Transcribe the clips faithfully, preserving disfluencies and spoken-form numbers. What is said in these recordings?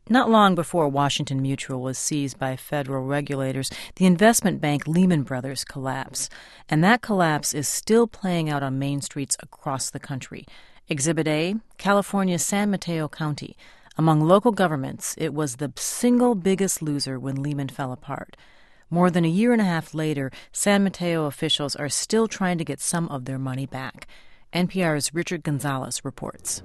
Not long before Washington Mutual was seized by federal regulators, the investment bank Lehman Brothers collapsed. And that collapse is still playing out on main streets across the country. Exhibit A, California's San Mateo County. Among local governments, it was the single biggest loser when Lehman fell apart. More than a year and a half later, San Mateo officials are still trying to get some of their money back. N P R's Richard Gonzalez reports.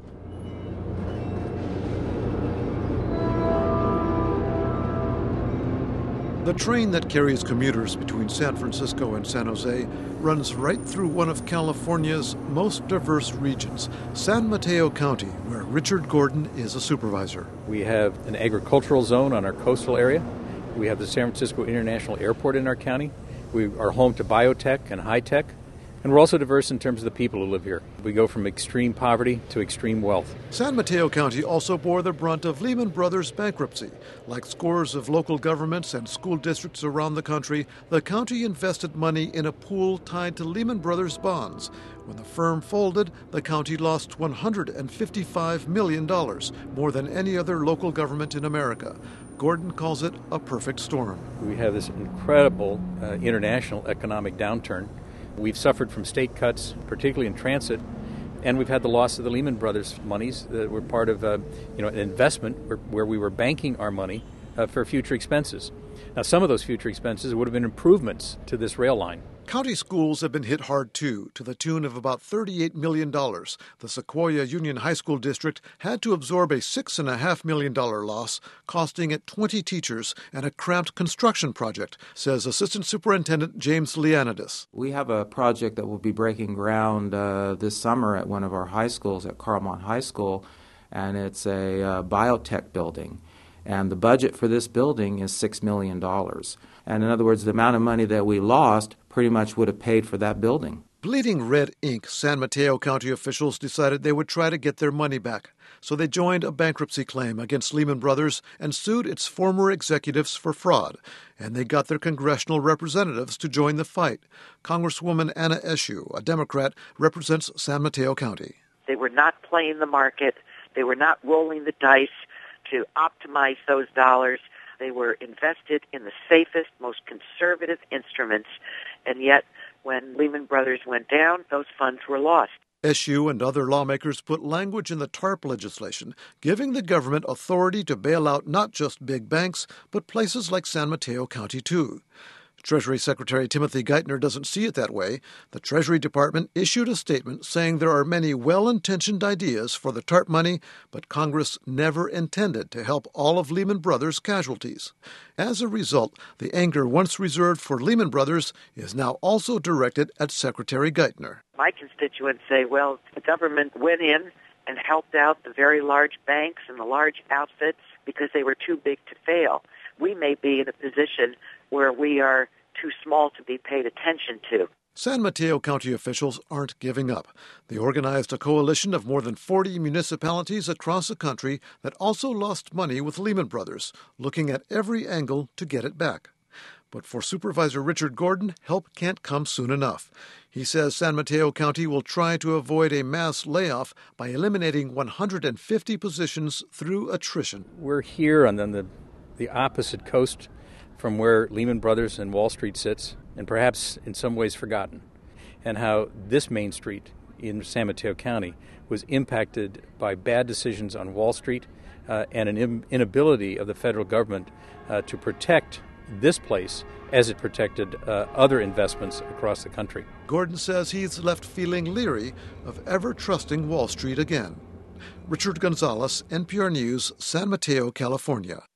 The train that carries commuters between San Francisco and San Jose runs right through one of California's most diverse regions, San Mateo County, where Richard Gordon is a supervisor. We have an agricultural zone on our coastal area. We have the San Francisco International Airport in our county. We are home to biotech and high-tech. And we're also diverse in terms of the people who live here. We go from extreme poverty to extreme wealth. San Mateo County also bore the brunt of Lehman Brothers bankruptcy. Like scores of local governments and school districts around the country, the county invested money in a pool tied to Lehman Brothers bonds. When the firm folded, the county lost one hundred fifty-five million dollars, more than any other local government in America. Gordon calls it a perfect storm. We have this incredible uh, international economic downturn. We've suffered from state cuts, particularly in transit, and we've had the loss of the Lehman Brothers monies that were part of uh, you know, an investment where, where we were banking our money uh, for future expenses. Now, some of those future expenses would have been improvements to this rail line. County schools have been hit hard, too, to the tune of about thirty-eight million dollars. The Sequoia Union High School District had to absorb a six point five million dollars loss, costing it twenty teachers and a cramped construction project, says Assistant Superintendent James Leonidas. We have a project that will be breaking ground uh, this summer at one of our high schools, at Carlmont High School, and it's a uh, biotech building. And the budget for this building is six million dollars. And in other words, the amount of money that we lost pretty much would have paid for that building. Bleeding Red Incorporated, San Mateo County officials decided they would try to get their money back. So they joined a bankruptcy claim against Lehman Brothers and sued its former executives for fraud. And they got their congressional representatives to join the fight. Congresswoman Anna Eshoo, a Democrat, represents San Mateo County. They were not playing the market. They were not rolling the dice to optimize those dollars. They were invested in the safest, most conservative instruments, and yet when Lehman Brothers went down, those funds were lost. Eshoo and other lawmakers put language in the TARP legislation, giving the government authority to bail out not just big banks, but places like San Mateo County, too. Treasury Secretary Timothy Geithner doesn't see it that way. The Treasury Department issued a statement saying there are many well-intentioned ideas for the TARP money, but Congress never intended to help all of Lehman Brothers' casualties. As a result, the anger once reserved for Lehman Brothers is now also directed at Secretary Geithner. My constituents say, well, the government went in and helped out the very large banks and the large outfits because they were too big to fail. We may be in a position where we are too small to be paid attention to. San Mateo County officials aren't giving up. They organized a coalition of more than forty municipalities across the country that also lost money with Lehman Brothers, looking at every angle to get it back. But for Supervisor Richard Gordon, help can't come soon enough. He says San Mateo County will try to avoid a mass layoff by eliminating one hundred fifty positions through attrition. We're here on the, the opposite coast from where Lehman Brothers and Wall Street sits, and perhaps in some ways forgotten, and how this main street in San Mateo County was impacted by bad decisions on Wall Street uh, and an in- inability of the federal government uh, to protect this place as it protected uh, other investments across the country. Gordon says he's left feeling leery of ever trusting Wall Street again. Richard Gonzalez, N P R News, San Mateo, California.